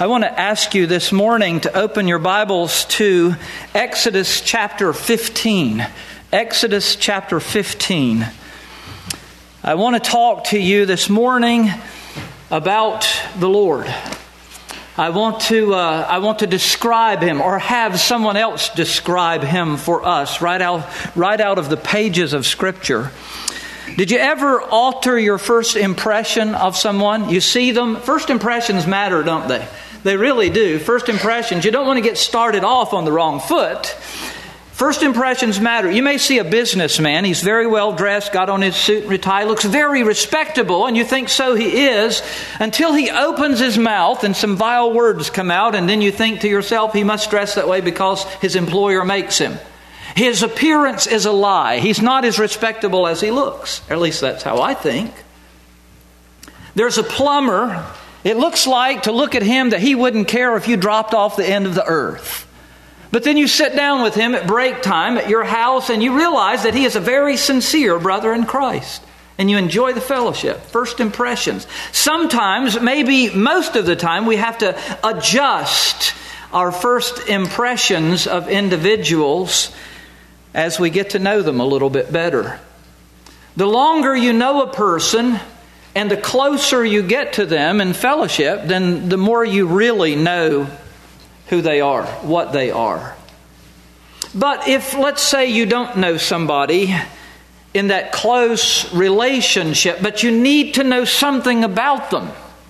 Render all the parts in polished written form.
I want to ask you this morning to open your Bibles to Exodus chapter 15. Exodus chapter 15. I want to talk to you this morning about the Lord. I want to describe Him, or have someone else describe Him for us, right out of the pages of Scripture. Did you ever alter your first impression of someone? You see them. First impressions matter, don't they? They really do. First impressions. You don't want to get started off on the wrong foot. First impressions matter. You may see a businessman. He's very well dressed, got on his suit and tie, looks very respectable, and you think so he is, until he opens his mouth and some vile words come out, and then you think to yourself, he must dress that way because his employer makes him. His appearance is a lie. He's not as respectable as he looks. Or at least that's how I think. There's a plumber. It looks like, to look at him, that he wouldn't care if you dropped off the end of the earth. But then you sit down with him at break time at your house and you realize that he is a very sincere brother in Christ. And you enjoy the fellowship. First impressions. Sometimes, maybe most of the time, we have to adjust our first impressions of individuals as we get to know them a little bit better. The longer you know a person and the closer you get to them in fellowship, then the more you really know who they are, what they are. But if, let's say, you don't know somebody in that close relationship, but you need to know something about them,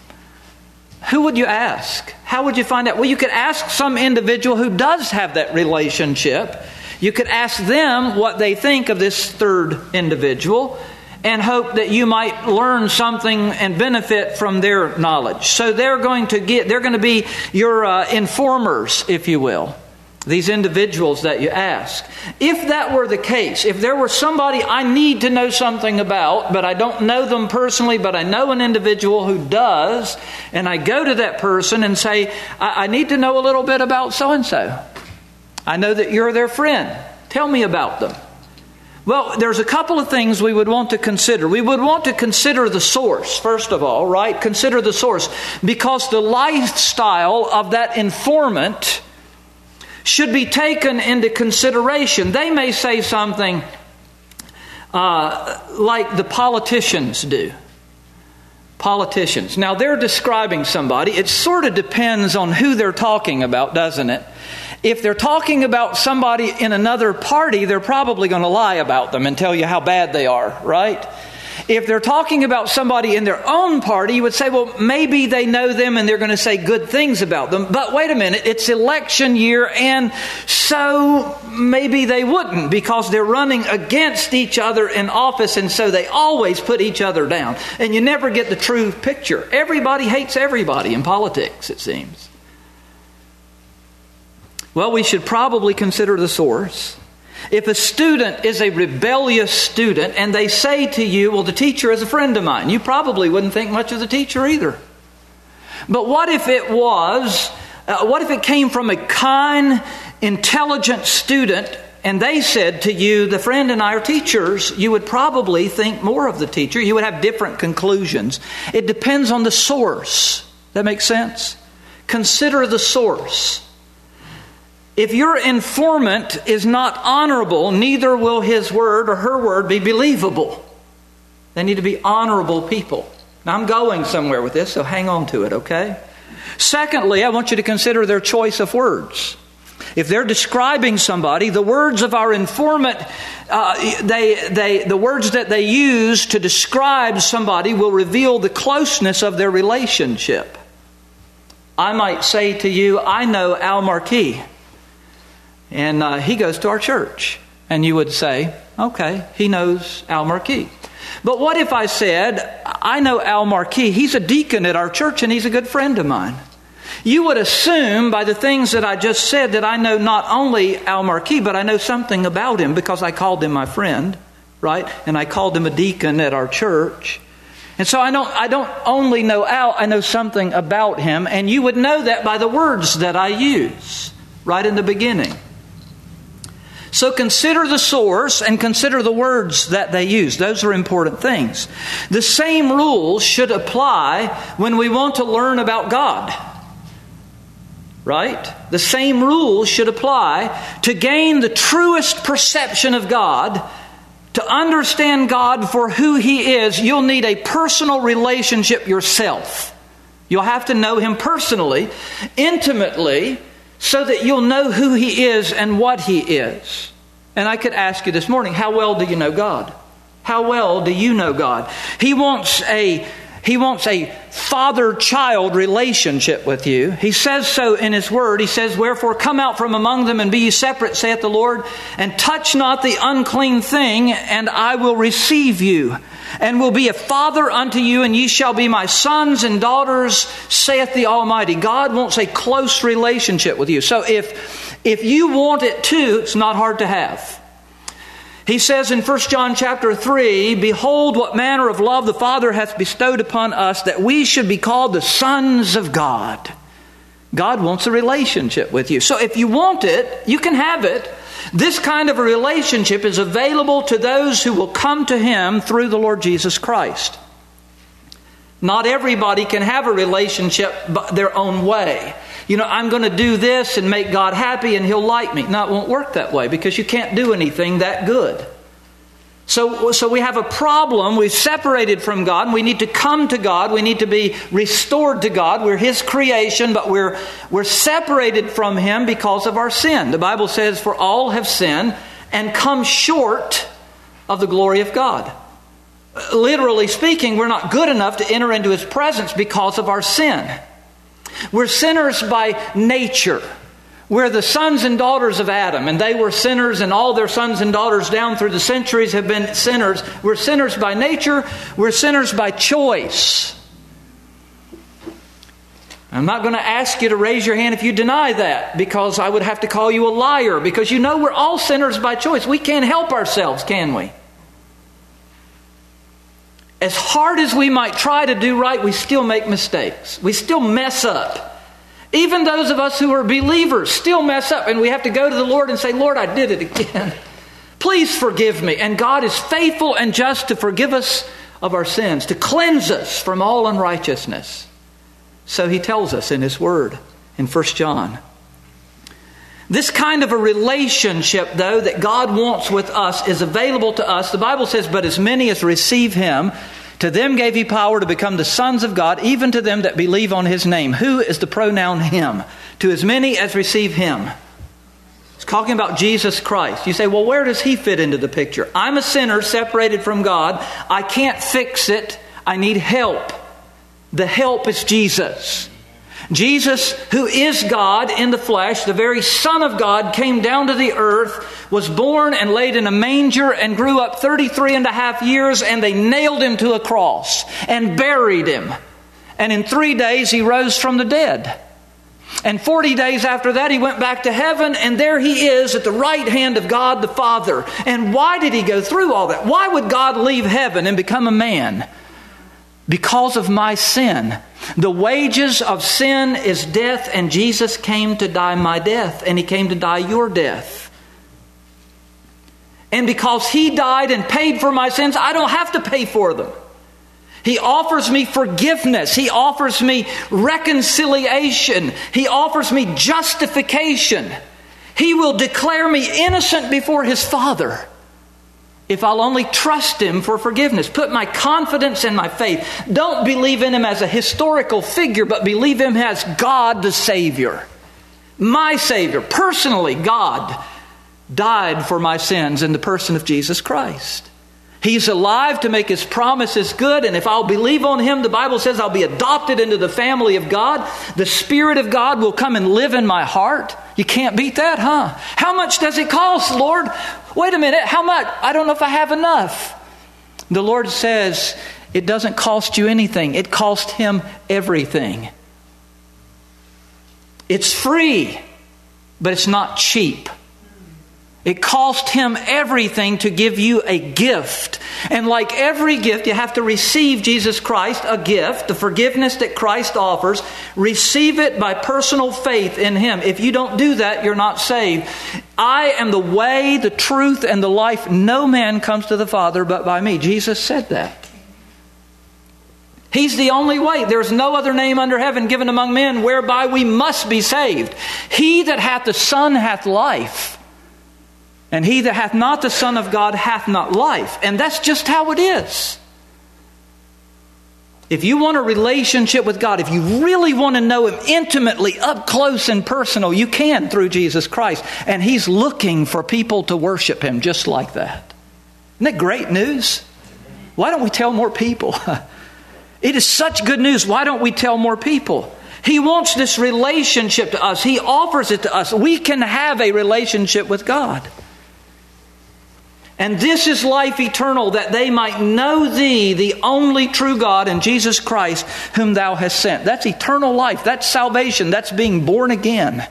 who would you ask? How would you find out? Well, you could ask some individual who does have that relationship. You could ask them what they think of this third individual and hope that you might learn something and benefit from their knowledge. So they're going to be your informers, if you will. These individuals that you ask. If that were the case, if there were somebody I need to know something about, but I don't know them personally, but I know an individual who does, and I go to that person and say, I need to know a little bit about so-and-so. I know that you're their friend. Tell me about them. Well, there's a couple of things we would want to consider. We would want to consider the source, first of all, right? Consider the source. Because the lifestyle of that informant should be taken into consideration. They may say something like the politicians do. Politicians. Now, they're describing somebody. It sort of depends on who they're talking about, doesn't it? If they're talking about somebody in another party, they're probably going to lie about them and tell you how bad they are, right? If they're talking about somebody in their own party, you would say, well, maybe they know them and they're going to say good things about them. But wait a minute, it's election year, and so maybe they wouldn't, because they're running against each other in office, and so they always put each other down. And you never get the true picture. Everybody hates everybody in politics, it seems. Well, we should probably consider the source. If a student is a rebellious student and they say to you, well, the teacher is a friend of mine, you probably wouldn't think much of the teacher either. But what if it came from a kind, intelligent student and they said to you, the friend and I are teachers, you would probably think more of the teacher. You would have different conclusions. It depends on the source. That makes sense? Consider the source. If your informant is not honorable, neither will his word or her word be believable. They need to be honorable people. Now, I'm going somewhere with this, so hang on to it, okay? Secondly, I want you to consider their choice of words. If they're describing somebody, the words of our informant, the words that they use to describe somebody will reveal the closeness of their relationship. I might say to you, I know Al Marquis. And he goes to our church. And you would say, okay, he knows Al Marquis. But what if I said, I know Al Marquis, he's a deacon at our church and he's a good friend of mine. You would assume by the things that I just said that I know not only Al Marquis, but I know something about him because I called him my friend, right? And I called him a deacon at our church. And so I don't only know Al, I know something about him. And you would know that by the words that I use right in the beginning. So consider the source and consider the words that they use. Those are important things. The same rules should apply when we want to learn about God. right? The same rules should apply. To gain the truest perception of God, to understand God for who He is, you'll need a personal relationship yourself. You'll have to know Him personally, intimately, so that you'll know who He is and what He is. And I could ask you this morning, how well do you know God? How well do you know God? He wants a father-child relationship with you. He says so in His Word. He says, "Wherefore come out from among them and be ye separate, saith the Lord, and touch not the unclean thing, and I will receive you, and will be a father unto you, and ye shall be my sons and daughters, saith the Almighty." God wants a close relationship with you. So if you want it too, it's not hard to have. He says in 1 John chapter 3, "Behold, what manner of love the Father hath bestowed upon us, that we should be called the sons of God." God wants a relationship with you. So if you want it, you can have it. This kind of a relationship is available to those who will come to Him through the Lord Jesus Christ. Not everybody can have a relationship their own way. I'm going to do this and make God happy and He'll like me. No, it won't work that way, because you can't do anything that good. So we have a problem. We've separated from God, and we need to come to God. We need to be restored to God. We're His creation, but we're separated from Him because of our sin. The Bible says, "For all have sinned and come short of the glory of God." Literally speaking, we're not good enough to enter into His presence because of our sin. We're sinners by nature. We're the sons and daughters of Adam, and they were sinners, and all their sons and daughters down through the centuries have been sinners. We're sinners by nature. We're sinners by choice. I'm not going to ask you to raise your hand if you deny that, because I would have to call you a liar, because we're all sinners by choice. We can't help ourselves, can we? As hard as we might try to do right, we still make mistakes. We still mess up. Even those of us who are believers still mess up, and we have to go to the Lord and say, "Lord, I did it again. Please forgive me." And God is faithful and just to forgive us of our sins, to cleanse us from all unrighteousness. So He tells us in His Word in 1 John. This kind of a relationship, though, that God wants with us is available to us. The Bible says, "But as many as receive Him, to them gave He power to become the sons of God, even to them that believe on His name." Who is the pronoun Him? To as many as receive Him. It's talking about Jesus Christ. You say, well, where does He fit into the picture? I'm a sinner separated from God. I can't fix it. I need help. The help is Jesus. Jesus, who is God in the flesh, the very Son of God, came down to the earth, was born and laid in a manger, and grew up 33 and a half years, and they nailed Him to a cross and buried Him. And in 3 days He rose from the dead. And 40 days after that He went back to heaven, and there He is at the right hand of God the Father. And why did He go through all that? Why would God leave heaven and become a man? Because of my sin. The wages of sin is death, and Jesus came to die my death, and He came to die your death. And because He died and paid for my sins, I don't have to pay for them. He offers me forgiveness. He offers me reconciliation. He offers me justification. He will declare me innocent before His Father if I'll only trust Him for forgiveness. Put my confidence and my faith. Don't believe in Him as a historical figure, but believe Him as God the Savior. My Savior, personally, God died for my sins in the person of Jesus Christ. He's alive to make His promises good, and if I'll believe on Him, the Bible says I'll be adopted into the family of God. The Spirit of God will come and live in my heart. You can't beat that, huh? How much does it cost, Lord? Wait a minute, how much? I don't know if I have enough. The Lord says it doesn't cost you anything. It cost Him everything. It's free, but it's not cheap. It cost Him everything to give you a gift. And like every gift, you have to receive Jesus Christ, a gift, the forgiveness that Christ offers. Receive it by personal faith in Him. If you don't do that, you're not saved. I am the way, the truth, and the life. No man comes to the Father but by me. Jesus said that. He's the only way. There's no other name under heaven given among men whereby we must be saved. He that hath the Son hath life. And he that hath not the Son of God hath not life. And that's just how it is. If you want a relationship with God, if you really want to know Him intimately, up close and personal, you can through Jesus Christ. And He's looking for people to worship Him just like that. Isn't that great news? Why don't we tell more people? It is such good news. Why don't we tell more people? He wants this relationship to us. He offers it to us. We can have a relationship with God. And this is life eternal, that they might know Thee, the only true God, and Jesus Christ, whom Thou hast sent. That's eternal life. That's salvation. That's being born again.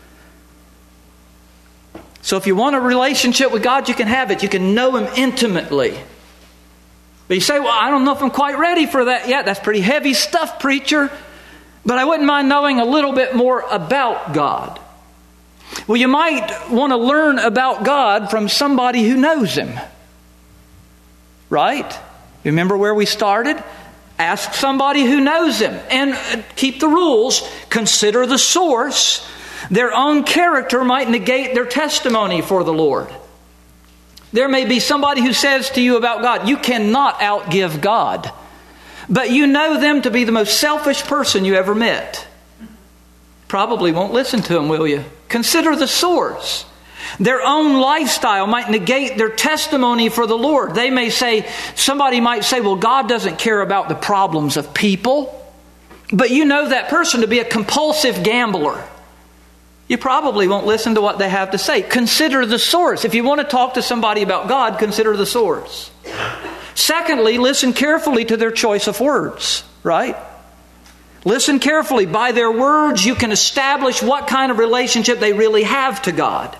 So if you want a relationship with God, you can have it. You can know Him intimately. But you say, well, I don't know if I'm quite ready for that yet. That's pretty heavy stuff, preacher. But I wouldn't mind knowing a little bit more about God. Well, you might want to learn about God from somebody who knows Him. Right? Remember where we started? Ask somebody who knows Him. And keep the rules. Consider the source. Their own character might negate their testimony for the Lord. There may be somebody who says to you about God, you cannot outgive God. But you know them to be the most selfish person you ever met. Probably won't listen to them, will you? Consider the source. Their own lifestyle might negate their testimony for the Lord. They may say, somebody might say, well, God doesn't care about the problems of people. But you know that person to be a compulsive gambler. You probably won't listen to what they have to say. Consider the source. If you want to talk to somebody about God, consider the source. Secondly, listen carefully to their choice of words, right? Listen carefully. By their words, you can establish what kind of relationship they really have to God.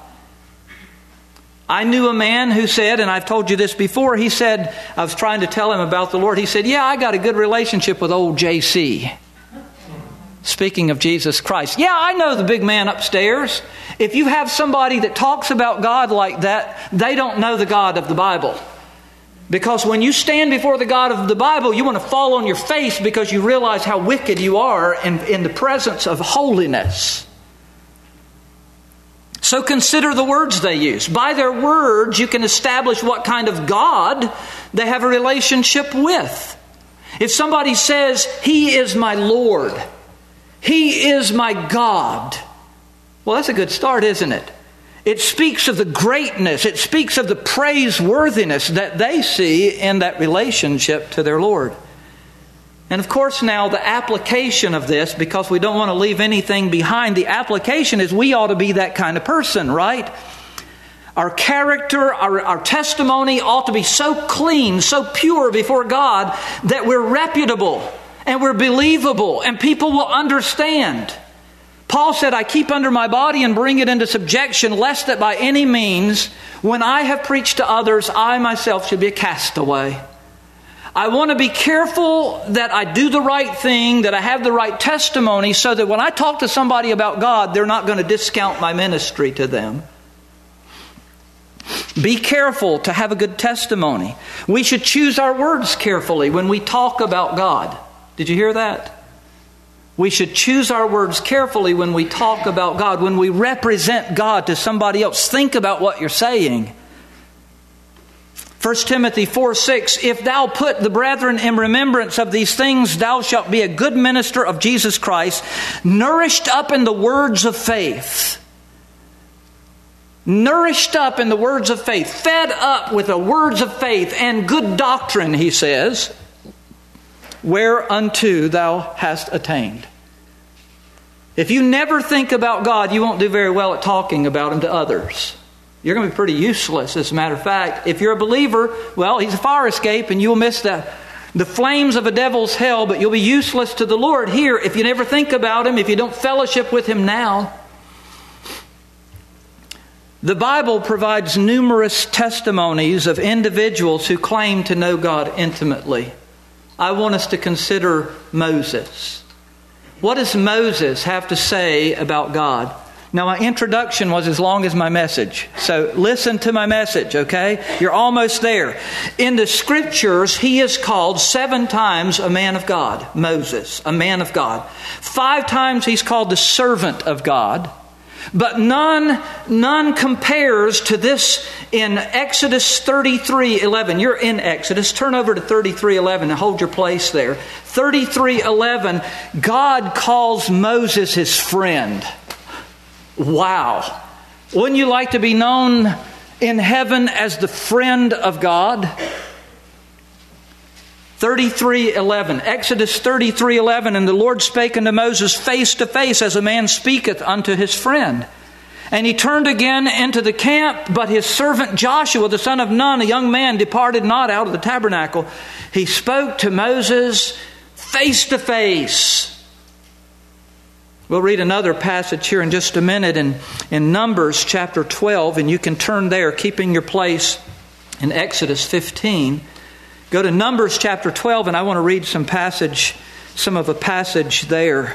I knew a man who said, and I've told you this before, he said, I was trying to tell him about the Lord. He said, yeah, I got a good relationship with old JC. Speaking of Jesus Christ. Yeah, I know the big man upstairs. If you have somebody that talks about God like that, they don't know the God of the Bible. Because when you stand before the God of the Bible, you want to fall on your face because you realize how wicked you are in the presence of holiness. So consider the words they use. By their words, you can establish what kind of God they have a relationship with. If somebody says, He is my Lord, He is my God, well, that's a good start, isn't it? It speaks of the greatness, it speaks of the praiseworthiness that they see in that relationship to their Lord. And of course now the application of this, because we don't want to leave anything behind, the application is we ought to be that kind of person, right? Our character, our testimony ought to be so clean, so pure before God that we're reputable and we're believable and people will understand. Paul said, I keep under my body and bring it into subjection, lest that by any means, when I have preached to others, I myself should be a castaway. I want to be careful that I do the right thing, that I have the right testimony, so that when I talk to somebody about God, they're not going to discount my ministry to them. Be careful to have a good testimony. We should choose our words carefully when we talk about God. Did you hear that? We should choose our words carefully when we talk about God, when we represent God to somebody else. Think about what you're saying. 1 Timothy 4:6, if thou put the brethren in remembrance of these things, thou shalt be a good minister of Jesus Christ, nourished up in the words of faith. Nourished up in the words of faith, fed up with the words of faith and good doctrine, he says, whereunto thou hast attained. If you never think about God, you won't do very well at talking about Him to others. You're going to be pretty useless, as a matter of fact. If you're a believer, well, He's a fire escape and you'll miss the flames of a devil's hell, but you'll be useless to the Lord here if you never think about Him, if you don't fellowship with Him now. The Bible provides numerous testimonies of individuals who claim to know God intimately. I want us to consider Moses. What does Moses have to say about God? Now, my introduction was as long as my message. So listen to my message, okay? You're almost there. In the Scriptures, he is called 7 times a man of God. Moses, a man of God. 5 times he's called the servant of God. But none compares to this in Exodus 33:11. You're in Exodus. Turn over to 33:11 and hold your place there. 33:11, God calls Moses his friend. Wow. Wouldn't you like to be known in heaven as the friend of God? 33:11, Exodus 33:11, and the Lord spake unto Moses face to face, as a man speaketh unto his friend. And he turned again into the camp, but his servant Joshua, the son of Nun, a young man, departed not out of the tabernacle. He spoke to Moses face to face. We'll read another passage here in just a minute in Numbers chapter 12, and you can turn there, keeping your place in Exodus 15. Go to Numbers chapter 12, and I want to read some of a passage there.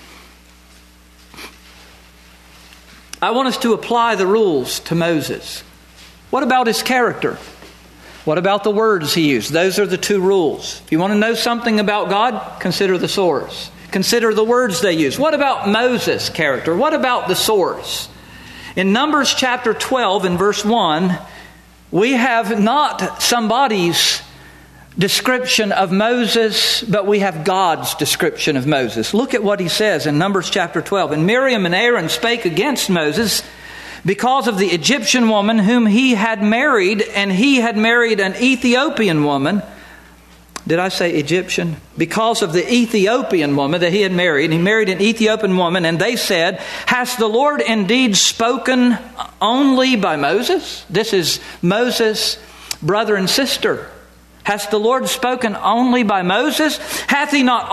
I want us to apply the rules to Moses. What about his character? What about the words he used? Those are the 2 rules. If you want to know something about God, consider the source. Consider the words they use. What about Moses' character? What about the source? In Numbers chapter 12 and verse 1, we have not somebody's description of Moses, but we have God's description of Moses. Look at what he says in Numbers chapter 12. And Miriam and Aaron spake against Moses because of the Egyptian woman whom he had married, and he had married an Ethiopian woman. Did I say Egyptian? Because of the Ethiopian woman that he had married. He married an Ethiopian woman, and they said, Hast the Lord indeed spoken only by Moses? This is Moses' brother and sister. Hast the Lord spoken only by Moses? Hath he not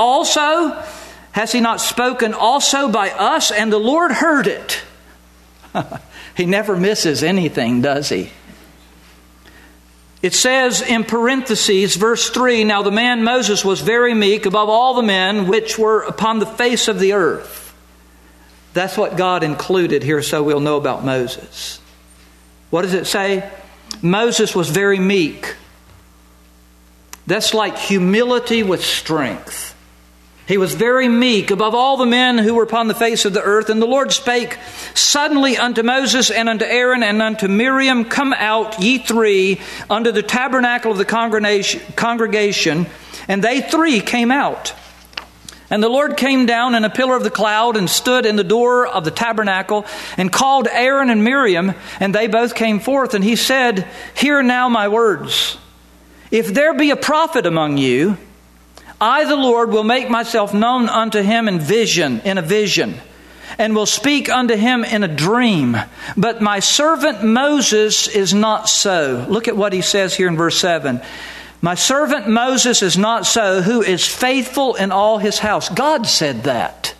spoken also by us? And the Lord heard it. He never misses anything, does he? It says in parentheses, verse 3, Now the man Moses was very meek above all the men which were upon the face of the earth. That's what God included here, so we'll know about Moses. What does it say? Moses was very meek. That's like humility with strength. He was very meek above all the men who were upon the face of the earth. And the Lord spake suddenly unto Moses and unto Aaron and unto Miriam, Come out, ye 3, unto the tabernacle of the congregation. And they 3 came out. And the Lord came down in a pillar of the cloud and stood in the door of the tabernacle and called Aaron and Miriam, and they both came forth. And he said, Hear now my words. If there be a prophet among you, I, the Lord, will make myself known unto him in a vision, and will speak unto him in a dream. But my servant Moses is not so. Look at what he says here in verse 7. My servant Moses is not so, who is faithful in all his house. God said that.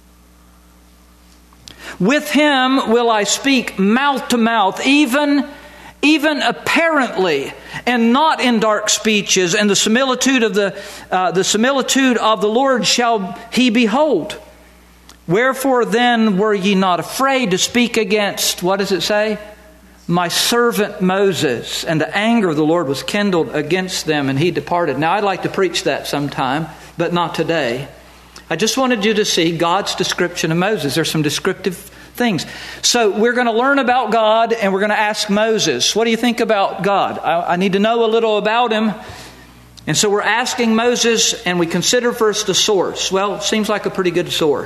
With him will I speak mouth to mouth, even apparently, and not in dark speeches, and the similitude of the Lord shall he behold. Wherefore then were ye not afraid to speak against, what does it say? My servant Moses. And the anger of the Lord was kindled against them, and he departed. Now I'd like to preach that sometime, but not today. I just wanted you to see God's description of Moses. There's some descriptive things. So we're going to learn about God, and we're going to ask Moses, what do you think about God? I need to know a little about him. And so we're asking Moses, and we consider first the source. Well, it seems like a pretty good source.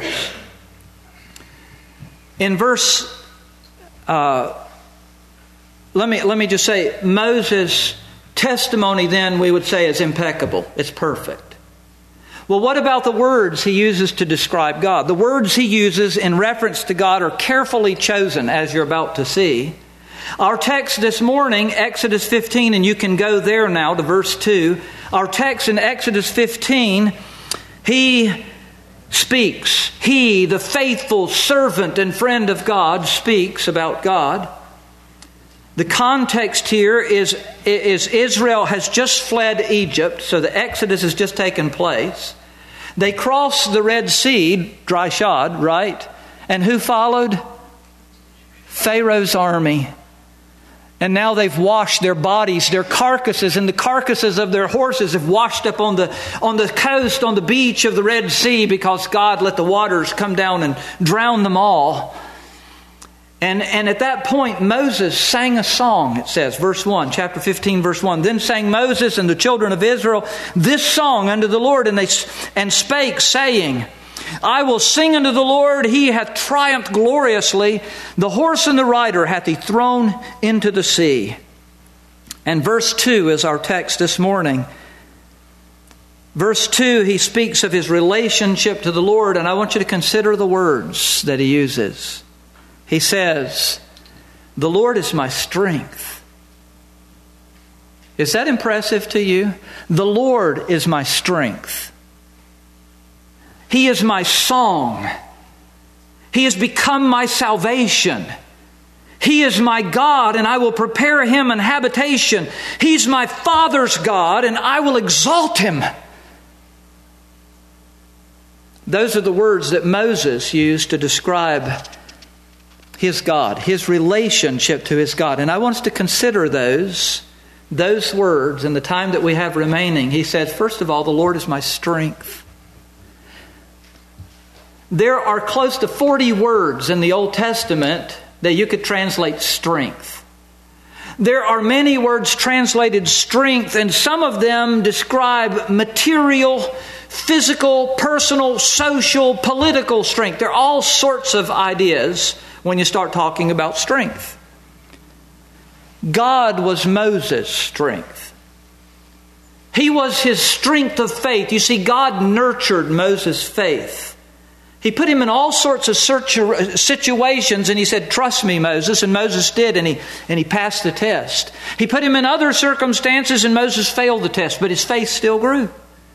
In verse, let me just say, Moses' testimony then we would say is impeccable. It's perfect. Well, what about the words he uses to describe God? The words he uses in reference to God are carefully chosen, as you're about to see. Our text this morning, Exodus 15, and you can go there now to verse 2. Our text in Exodus 15, he speaks. He, the faithful servant and friend of God, speaks about God. The context here is Israel has just fled Egypt, so the Exodus has just taken place. They crossed the Red Sea, dry shod, right? And who followed? Pharaoh's army. And now they've washed their bodies, their carcasses, and the carcasses of their horses have washed up on the coast, on the beach of the Red Sea, because God let the waters come down and drown them all. And at that point, Moses sang a song, it says, verse 1, chapter 15, verse 1. Then sang Moses and the children of Israel this song unto the Lord, and spake, saying, I will sing unto the Lord, he hath triumphed gloriously. The horse and the rider hath he thrown into the sea. And verse 2 is our text this morning. Verse 2, he speaks of his relationship to the Lord, and I want you to consider the words that he uses. He says, the Lord is my strength. Is that impressive to you? The Lord is my strength. He is my song. He has become my salvation. He is my God, and I will prepare him an habitation. He's my Father's God, and I will exalt him. Those are the words that Moses used to describe his God, his relationship to his God. And I want us to consider those words in the time that we have remaining. He says, first of all, the Lord is my strength. There are close to 40 words in the Old Testament that you could translate strength. There are many words translated strength, and some of them describe material, physical, personal, social, political strength. There are all sorts of ideas when you start talking about strength. God was Moses' strength. He was his strength of faith. You see, God nurtured Moses' faith. He put him in all sorts of situations, and he said, trust me, Moses. And Moses did, and he passed the test. He put him in other circumstances, and Moses failed the test, but his faith still grew.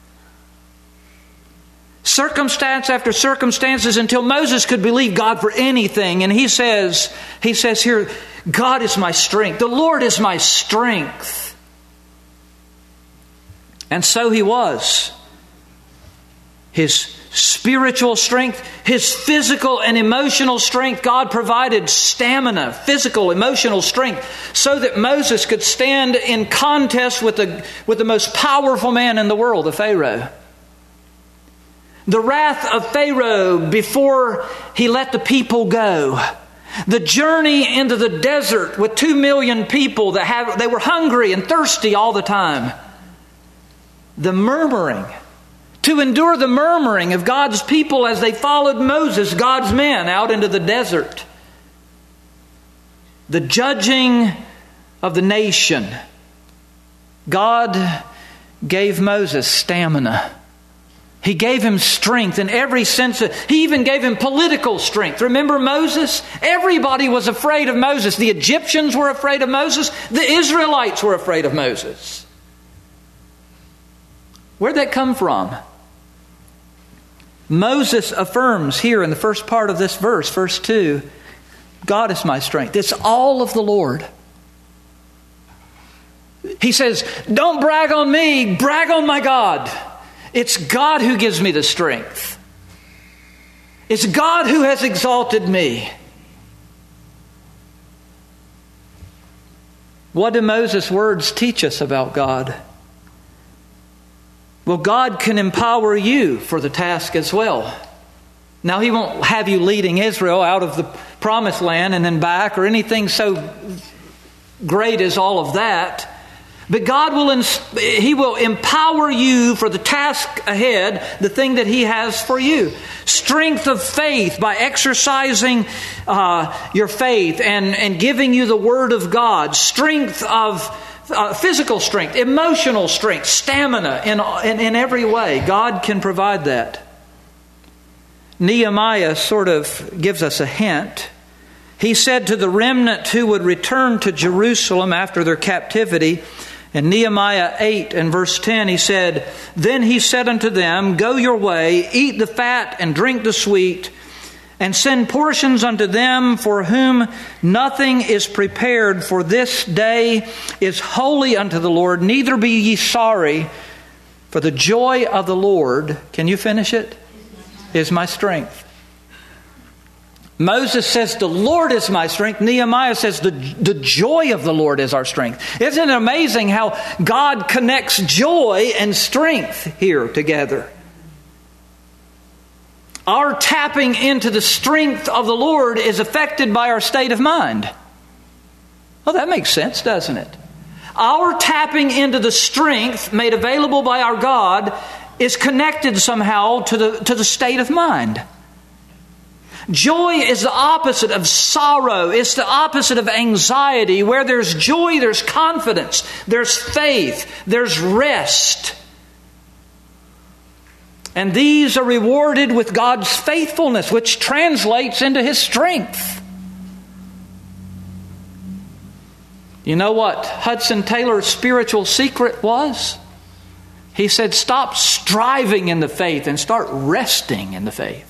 Circumstance after circumstances until Moses could believe God for anything. And he says here, God is my strength. The Lord is my strength. And so he was. His spiritual strength, his physical and emotional strength. God provided stamina, physical, emotional strength, so that Moses could stand in contest with the most powerful man in the world, the Pharaoh. The wrath of Pharaoh before he let the people go. The journey into the desert with 2 million people they were hungry and thirsty all the time. The murmuring. To endure the murmuring of God's people as they followed Moses, God's men, out into the desert. The judging of the nation. God gave Moses stamina. He gave him strength in every sense. He even gave him political strength. Remember Moses? Everybody was afraid of Moses. The Egyptians were afraid of Moses. The Israelites were afraid of Moses. Where'd that come from? Moses affirms here in the first part of this verse, verse 2, God is my strength. It's all of the Lord. He says, don't brag on me, brag on my God. It's God who gives me the strength. It's God who has exalted me. What do Moses' words teach us about God? Well, God can empower you for the task as well. Now, He won't have you leading Israel out of the promised land and then back or anything so great as all of that. But God He will empower you for the task ahead, the thing that He has for you. Strength of faith by exercising your faith and giving you the Word of God. Strength of physical strength, emotional strength, stamina in every way. God can provide that. Nehemiah sort of gives us a hint. He said to the remnant who would return to Jerusalem after their captivity, in Nehemiah 8 and verse 10, he said, Then he said unto them, Go your way, eat the fat and drink the sweet, and send portions unto them for whom nothing is prepared, for this day is holy unto the Lord. Neither be ye sorry, for the joy of the Lord, can you finish it? Is my strength. Moses says, the Lord is my strength. Nehemiah says, the joy of the Lord is our strength. Isn't it amazing how God connects joy and strength here together? Our tapping into the strength of the Lord is affected by our state of mind. Well, that makes sense, doesn't it? Our tapping into the strength made available by our God is connected somehow to the state of mind. Joy is the opposite of sorrow. It's the opposite of anxiety. Where there's joy, there's confidence, there's faith, there's rest. And these are rewarded with God's faithfulness, which translates into His strength. You know what Hudson Taylor's spiritual secret was? He said, stop striving in the faith and start resting in the faith.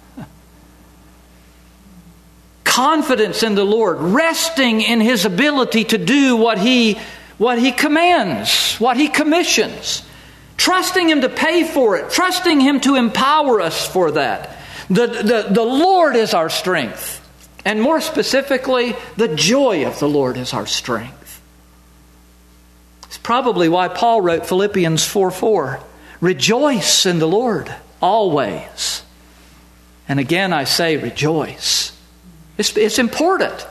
Confidence in the Lord, resting in His ability to do what He commands, what He commissions. Trusting Him to pay for it, trusting Him to empower us for that. The Lord is our strength. And more specifically, the joy of the Lord is our strength. It's probably why Paul wrote Philippians 4:4. Rejoice in the Lord always. And again I say rejoice. It's important.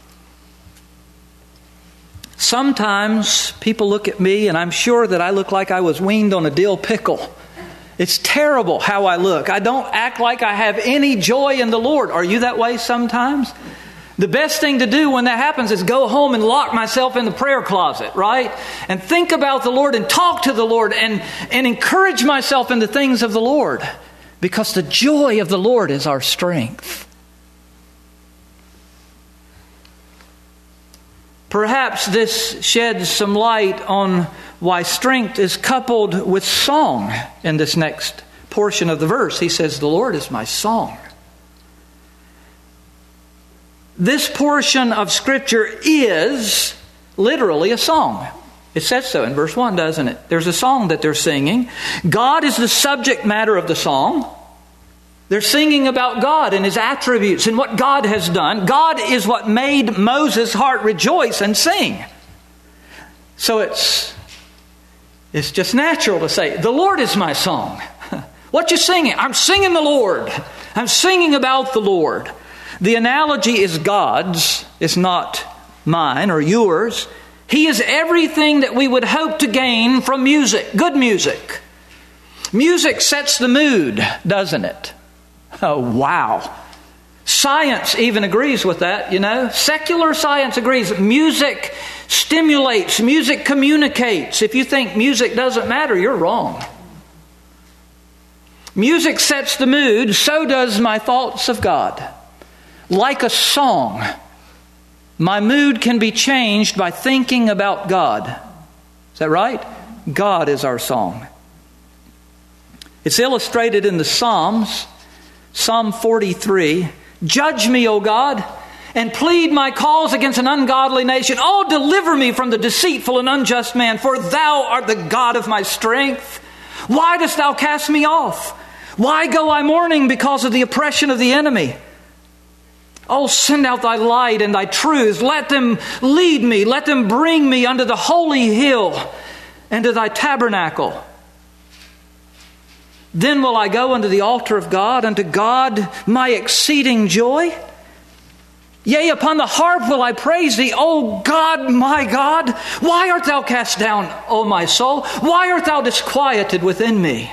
Sometimes people look at me and I'm sure that I look like I was weaned on a dill pickle. It's terrible how I look. I don't act like I have any joy in the Lord. Are you that way sometimes? The best thing to do when that happens is go home and lock myself in the prayer closet, right? And think about the Lord and talk to the Lord and encourage myself in the things of the Lord. Because the joy of the Lord is our strength. Perhaps this sheds some light on why strength is coupled with song in this next portion of the verse. He says, the Lord is my song. This portion of Scripture is literally a song. It says so in verse 1, doesn't it? There's a song that they're singing. God is the subject matter of the song. They're singing about God and His attributes and what God has done. God is what made Moses' heart rejoice and sing. So it's just natural to say, the Lord is my song. What you singing? I'm singing the Lord. I'm singing about the Lord. The analogy is God's. It's not mine or yours. He is everything that we would hope to gain from music. Good music. Music sets the mood, doesn't it? Oh, wow. Science even agrees with that, you know. Secular science agrees. Music stimulates, music communicates. If you think music doesn't matter, you're wrong. Music sets the mood, so does my thoughts of God. Like a song, my mood can be changed by thinking about God. Is that right? God is our song. It's illustrated in the Psalms. Psalm 43, judge me, O God, and plead my cause against an ungodly nation. Oh, deliver me from the deceitful and unjust man, for thou art the God of my strength. Why dost thou cast me off? Why go I mourning because of the oppression of the enemy? Oh, send out thy light and thy truth. Let them lead me. Let them bring me unto the holy hill and to thy tabernacle. Then will I go unto the altar of God, unto God my exceeding joy. Yea, upon the harp will I praise thee, O God, my God. Why art thou cast down, O my soul? Why art thou disquieted within me?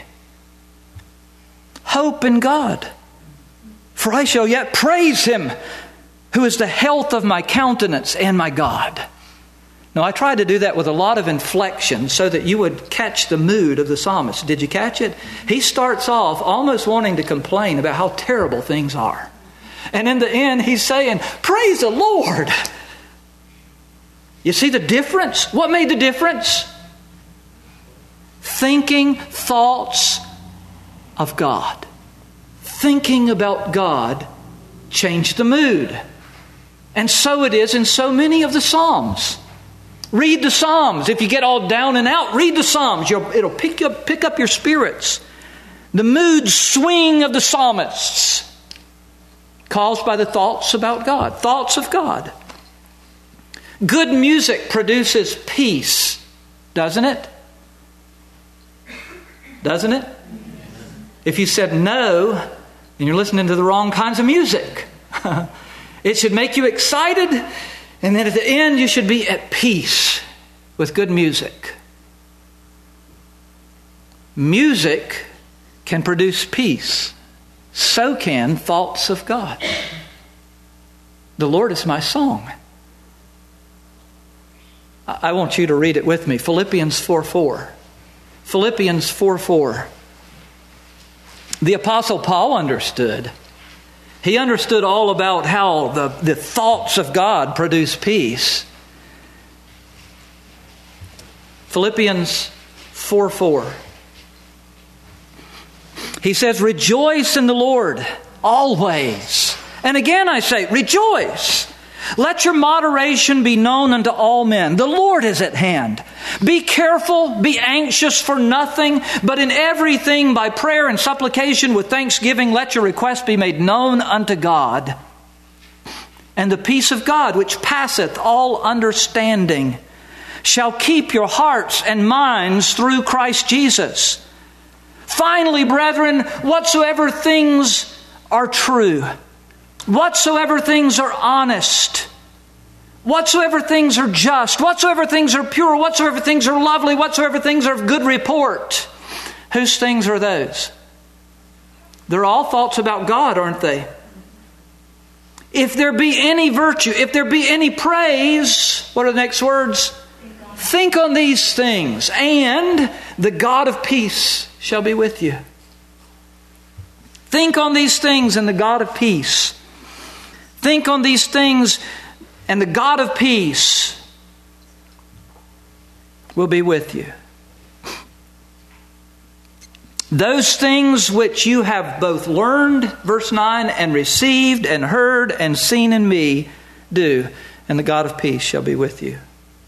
Hope in God, for I shall yet praise Him, who is the health of my countenance and my God. Now, I tried to do that with a lot of inflection so that you would catch the mood of the psalmist. Did you catch it? He starts off almost wanting to complain about how terrible things are. And in the end, he's saying, praise the Lord. You see the difference? What made the difference? Thinking thoughts of God. Thinking about God changed the mood. And so it is in so many of the Psalms. Read the Psalms. If you get all down and out, read the Psalms. It'll pick up your spirits. The mood swing of the psalmists. caused by the thoughts about God, thoughts of God. Good music produces peace, doesn't it? Doesn't it? If you said no, then you're listening to the wrong kinds of music. It should make you excited, and then at the end you should be at peace with good music. Music can produce peace. So can thoughts of God. The Lord is my song. I want you to read it with me. Philippians 4:4. Philippians 4:4. The Apostle Paul understood. He understood all about how the thoughts of God produce peace. Philippians 4:4. He says, rejoice in the Lord always. And again I say, rejoice. Let your moderation be known unto all men. The Lord is at hand. Be careful, be anxious for nothing, but in everything by prayer and supplication with thanksgiving, let your requests be made known unto God. And the peace of God, which passeth all understanding, shall keep your hearts and minds through Christ Jesus. Finally, brethren, whatsoever things are true, whatsoever things are honest, whatsoever things are just, whatsoever things are pure, whatsoever things are lovely, whatsoever things are of good report. Whose things are those? They're all thoughts about God, aren't they? If there be any virtue, if there be any praise, what are the next words? Think on these things, and the God of peace shall be with you. Think on these things, and the God of peace. Think on these things, and the God of peace will be with you. Those things which you have both learned, verse 9, and received and heard and seen in me, do, and the God of peace shall be with you.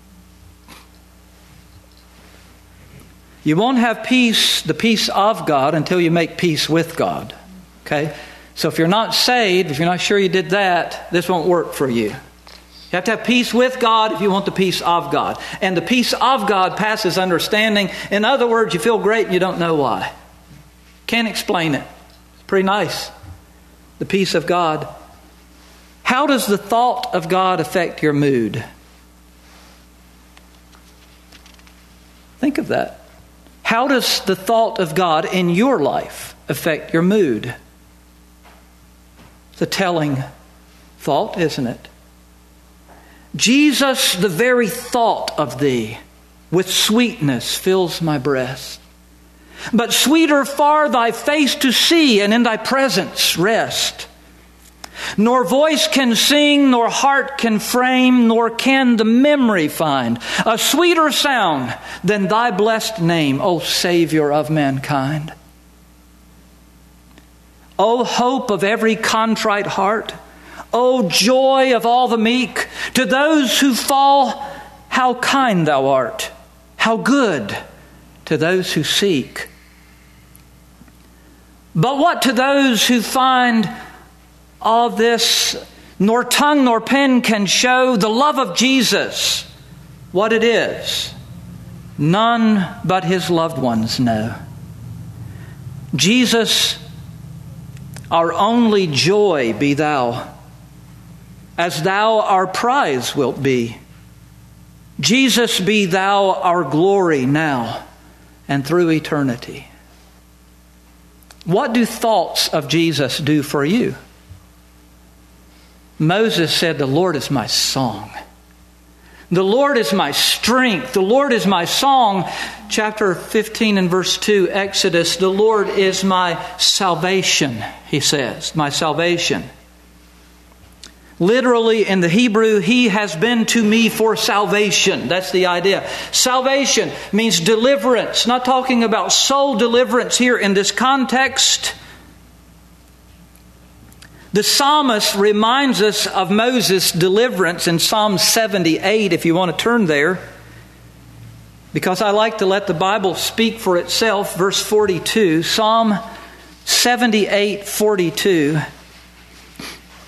You won't have peace, the peace of God, until you make peace with God. Okay? So if you're not saved, if you're not sure you did that, this won't work for you. You have to have peace with God if you want the peace of God. And the peace of God passes understanding. In other words, you feel great and you don't know why. Can't explain it. It's pretty nice. The peace of God. How does the thought of God affect your mood? Think of that. How does the thought of God in your life affect your mood? It's a telling thought, isn't it? Jesus, the very thought of thee, with sweetness fills my breast. But sweeter far thy face to see, and in thy presence rest. Nor voice can sing, nor heart can frame, nor can the memory find a sweeter sound than thy blessed name, O Savior of mankind. O hope of every contrite heart, O joy of all the meek, to those who fall, how kind thou art, how good to those who seek. But what to those who find all this, nor tongue nor pen can show the love of Jesus, what it is, none but his loved ones know. Jesus, our only joy be thou, as thou our prize wilt be. Jesus, be thou our glory now and through eternity. What do thoughts of Jesus do for you? Moses said, the Lord is my song. The Lord is my strength. The Lord is my song. Chapter 15 and verse 2, Exodus, the Lord is my salvation, he says, my salvation. Literally in the Hebrew, he has been to me for salvation. That's the idea. Salvation means deliverance. Not talking about soul deliverance here in this context. The psalmist reminds us of Moses' deliverance in Psalm 78, if you want to turn there. Because I like to let the Bible speak for itself. Verse 42, Psalm 78:42.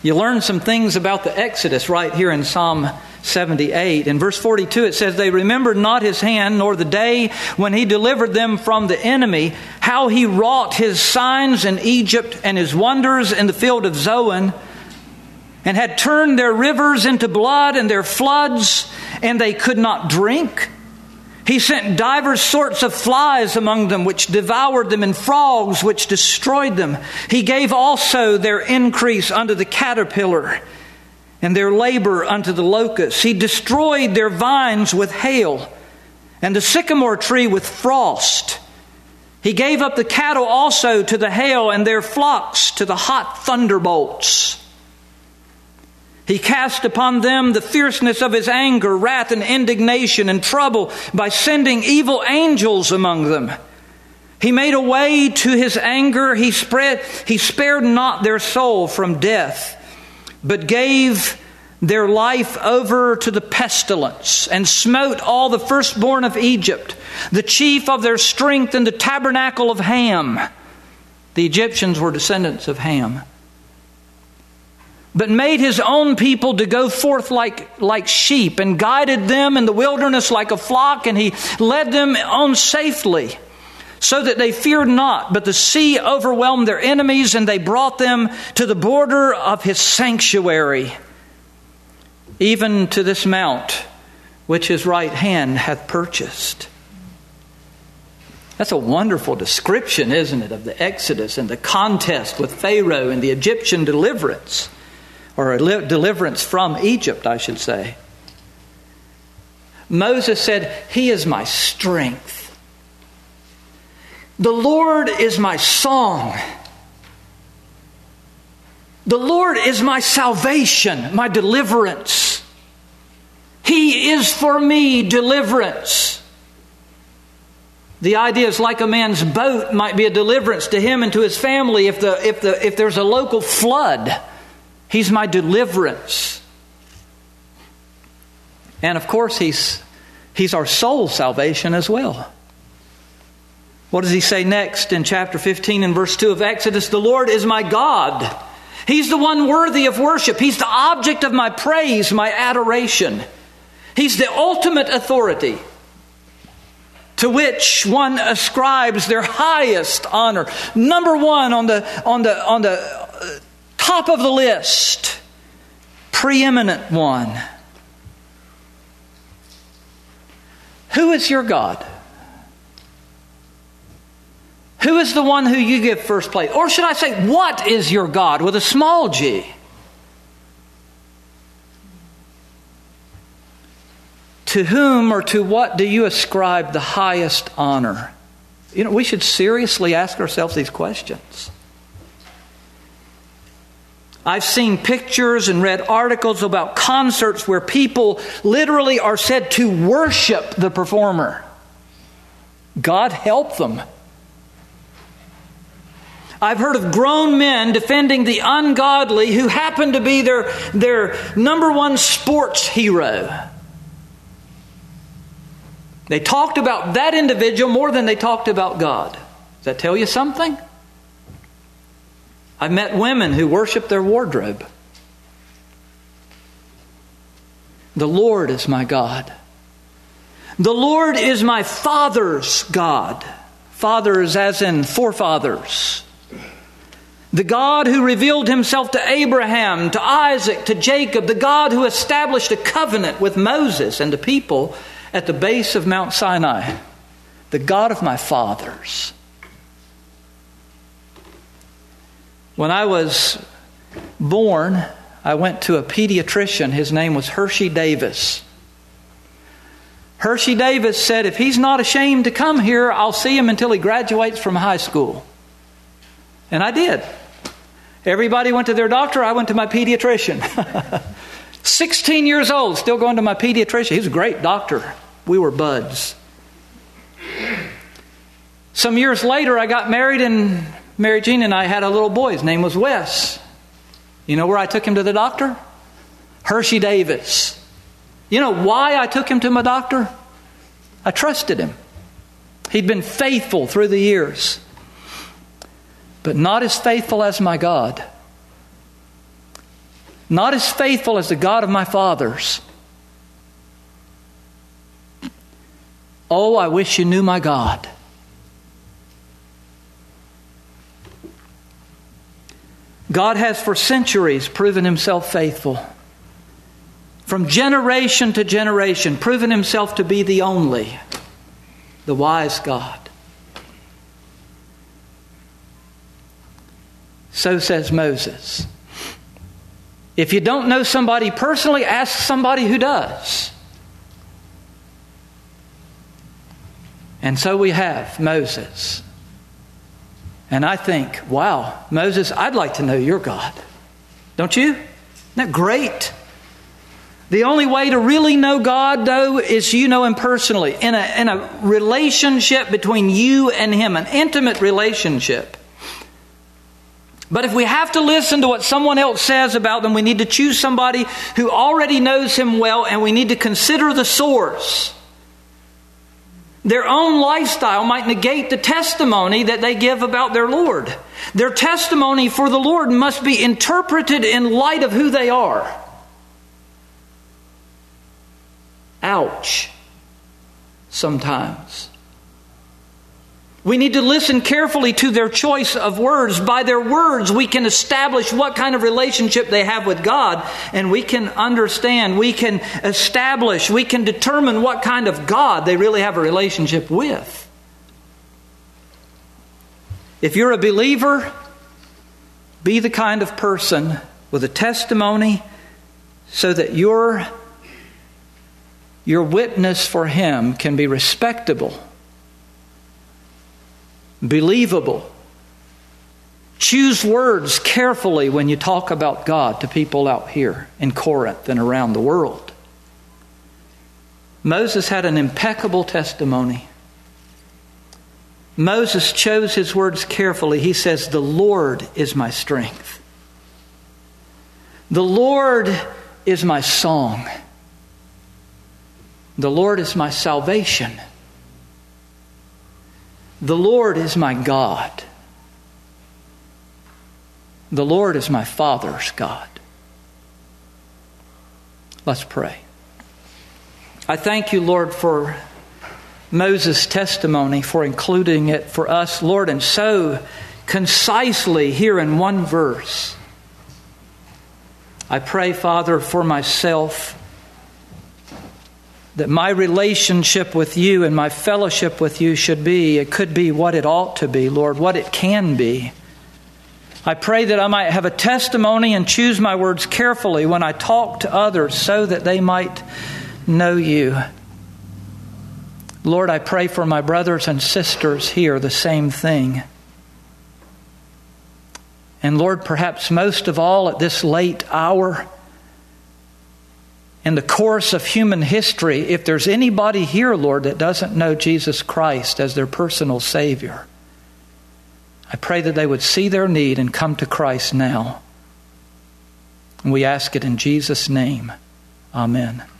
You learn some things about the Exodus right here in Psalm 78. In verse 42 it says, "They remembered not his hand, nor the day when he delivered them from the enemy, how he wrought his signs in Egypt and his wonders in the field of Zoan, and had turned their rivers into blood and their floods, and they could not drink. He sent divers sorts of flies among them, which devoured them, and frogs, which destroyed them. He gave also their increase unto the caterpillar, and their labor unto the locust. He destroyed their vines with hail, and the sycamore tree with frost. He gave up the cattle also to the hail, and their flocks to the hot thunderbolts. He cast upon them the fierceness of his anger, wrath and indignation and trouble by sending evil angels among them. He made a way to his anger. He spared not their soul from death, but gave their life over to the pestilence, and smote all the firstborn of Egypt, the chief of their strength in the tabernacle of Ham." The Egyptians were descendants of Ham. "But made his own people to go forth like sheep, and guided them in the wilderness like a flock, and he led them on safely, so that they feared not. But the sea overwhelmed their enemies, and they brought them to the border of his sanctuary, even to this mount which his right hand hath purchased." That's a wonderful description, isn't it, of the Exodus and the contest with Pharaoh and the Egyptian deliverance. Or a deliverance from Egypt, I should say. Moses said, "He is my strength. The Lord is my song. The Lord is my salvation, my deliverance. He is for me deliverance." The idea is like a man's boat might be a deliverance to him and to his family if there's a local flood. He's my deliverance. And of course, he's our soul salvation as well. What does he say next in chapter 15 and verse 2 of Exodus? "The Lord is my God. He's the one worthy of worship. He's the object of my praise, my adoration. He's the ultimate authority to which one ascribes their highest honor. Number one on the top of the list, preeminent one. Who is your God? Who is the one who you give first place? Or should I say, what is your God with a small g? To whom or to what do you ascribe the highest honor? You know, we should seriously ask ourselves these questions. I've seen pictures and read articles about concerts where people literally are said to worship the performer. God help them. I've heard of grown men defending the ungodly who happen to be their number one sports hero. They talked about that individual more than they talked about God. Does that tell you something? I've met women who worship their wardrobe. The Lord is my God. The Lord is my father's God. Fathers as in forefathers. The God who revealed himself to Abraham, to Isaac, to Jacob. The God who established a covenant with Moses and the people at the base of Mount Sinai. The God of my fathers. When I was born, I went to a pediatrician. His name was Hershey Davis. Hershey Davis said, if he's not ashamed to come here, I'll see him until he graduates from high school. And I did. Everybody went to their doctor. I went to my pediatrician. 16 years old, still going to my pediatrician. He was a great doctor. We were buds. Some years later, I got married, and Mary Jean and I had a little boy. His name was Wes. You know where I took him to the doctor? Hershey Davis. You know why I took him to my doctor? I trusted him. He'd been faithful through the years, but not as faithful as my God. not as faithful as the God of my fathers. Oh, I wish you knew my God. God has for centuries proven himself faithful. From generation to generation, proven himself to be the only, the wise God. So says Moses. If you don't know somebody personally, ask somebody who does. And so we have Moses. And I think, wow, Moses, I'd like to know your God. Don't you? Isn't that great? The only way to really know God, though, is you know him personally. In a relationship between you and him, an intimate relationship. But if we have to listen to what someone else says about them, we need to choose somebody who already knows him well, and we need to consider the source. Their own lifestyle might negate the testimony that they give about their Lord. Their testimony for the Lord must be interpreted in light of who they are. Ouch. Sometimes. We need to listen carefully to their choice of words. By their words, we can establish what kind of relationship they have with God. And we can understand, we can establish, we can determine what kind of God they really have a relationship with. If you're a believer, be the kind of person with a testimony so that your witness for him can be respectable, believable. Choose words carefully when you talk about God to people out here in Corinth and around the world. Moses had an impeccable testimony. Moses chose his words carefully. He says, "The Lord is my strength. The Lord is my song. The Lord is my salvation. The Lord is my God. The Lord is my Father's God." Let's pray. I thank you, Lord, for Moses' testimony, for including it for us, Lord, and so concisely here in one verse. I pray, Father, for myself, that my relationship with you and my fellowship with you it could be what it ought to be, Lord, what it can be. I pray that I might have a testimony and choose my words carefully when I talk to others so that they might know you. Lord, I pray for my brothers and sisters here the same thing. And Lord, perhaps most of all at this late hour, in the course of human history, if there's anybody here, Lord, that doesn't know Jesus Christ as their personal Savior, I pray that they would see their need and come to Christ now. And we ask it in Jesus' name. Amen.